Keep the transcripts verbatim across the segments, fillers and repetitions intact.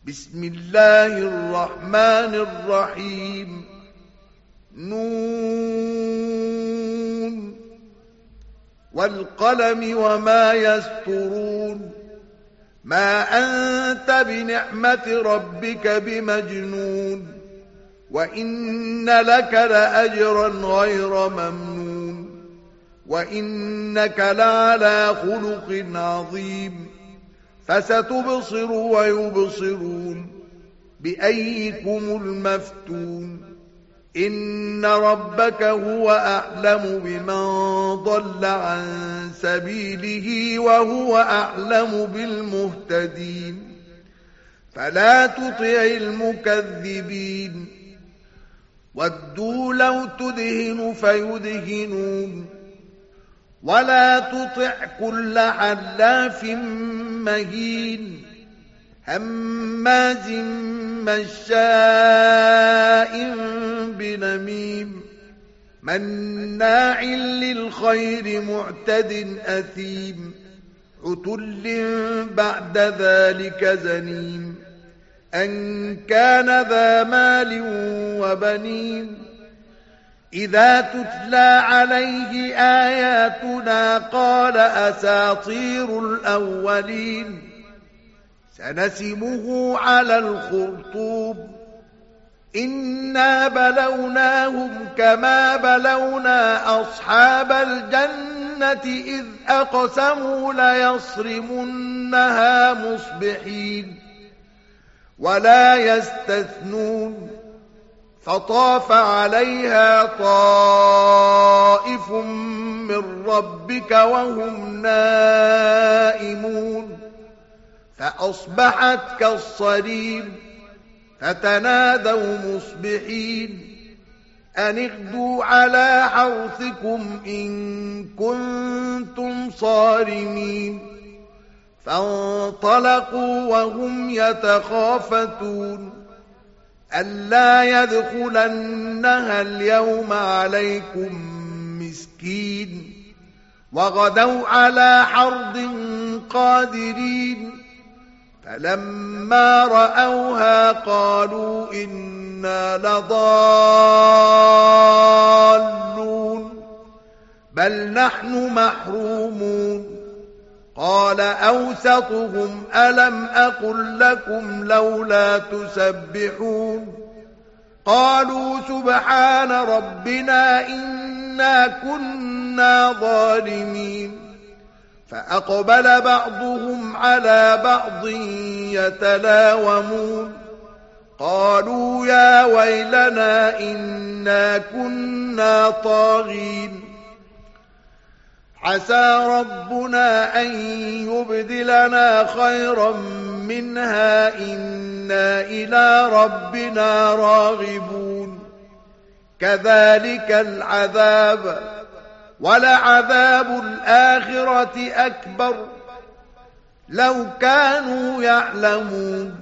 بسم الله الرحمن الرحيم نون والقلم وما يسطرون ما أنت بنعمة ربك بمجنون وإن لك لأجرا غير ممنون وإنك لعلى خلق عظيم فستبصر ويبصرون بأيكم المفتون إن ربك هو أعلم بمن ضل عن سبيله وهو أعلم بالمهتدين فلا تطع المكذبين ودوا لو تدهن فيدهنون ولا تطع كل حلاف مهين هماز مشاء بنميم مناع للخير معتد أثيم عتل بعد ذلك زنيم أن كان ذا مال وبنين إذا تتلى عليه آياتنا قال أساطير الأولين سنسمه على الخرطوم إنا بلوناهم كما بلونا أصحاب الجنة إذ أقسموا ليصرمنها مصبحين ولا يستثنون فطاف عليها طائف من ربك وهم نائمون فأصبحت كالصريم فتنادوا مصبحين أن اغدوا على حرثكم إن كنتم صارمين فانطلقوا وهم يتخافتون ألا يدخلنها اليوم عليكم مسكين وغدوا على حرد قادرين فلما رأوها قالوا إنا لضالون بل نحن محرومون قال أوسطهم ألم أقل لكم لولا تسبحون قالوا سبحان ربنا إنا كنا ظالمين فأقبل بعضهم على بعض يتلاومون قالوا يا ويلنا إنا كنا طاغين عسى ربنا أن يبدلنا خيرا منها إنا إلى ربنا راغبون كذلك العذاب ولعذاب الآخرة أكبر لو كانوا يعلمون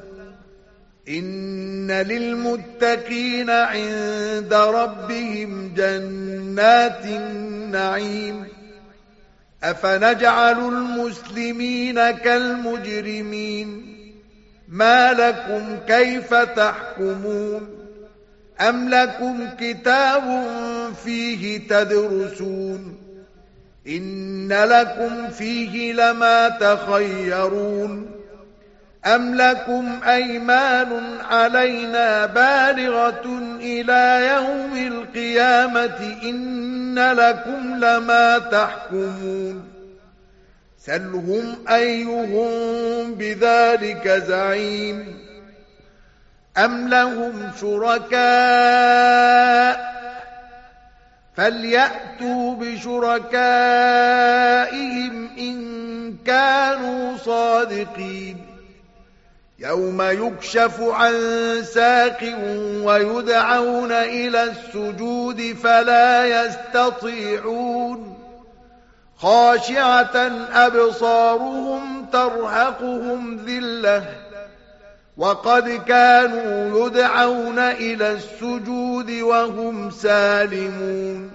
إن للمتقين عند ربهم جنات النعيم أفنجعل المسلمين كالمجرمين ما لكم كيف تحكمون أم لكم كتاب فيه تدرسون إن لكم فيه لما تخيرون أم لكم أيمان علينا بالغة إلى يوم القيامة إن لكم لما تحكمون سلهم أيهم بذلك زعيم أم لهم شركاء فليأتوا بشركائهم إن كانوا صادقين يوم يكشف عن ساق ويدعون إلى السجود فلا يستطيعون خاشعة أبصارهم ترهقهم ذلة وقد كانوا يدعون إلى السجود وهم سالمون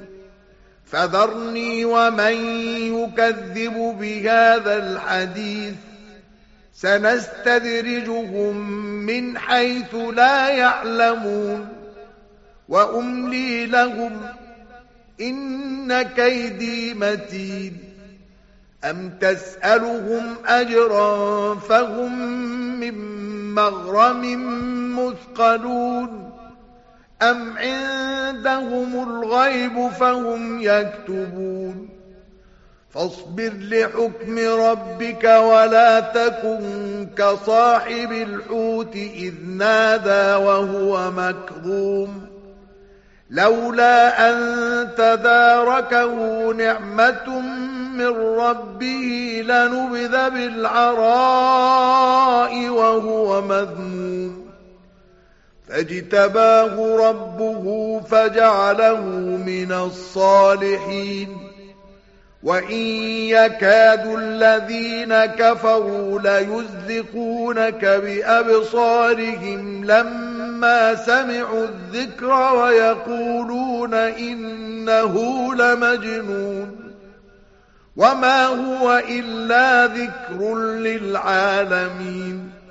فذرني ومن يكذب بهذا الحديث سنستدرجهم من حيث لا يعلمون وأملي لهم إن كيدي متين أم تسألهم أجرا فهم من مغرم مثقلون أم عندهم الغيب فهم يكتبون فاصبر لحكم ربك ولا تكن كصاحب الحوت إذ نادى وهو مكظوم لولا أن تداركه نعمة من ربه لنبذ بالعراء وهو مذموم فاجتباه ربه فجعله من الصالحين وإن يكاد الذين كفروا ليزلقونك بأبصارهم لما سمعوا الذكر ويقولون إنه لمجنون وما هو إلا ذكر للعالمين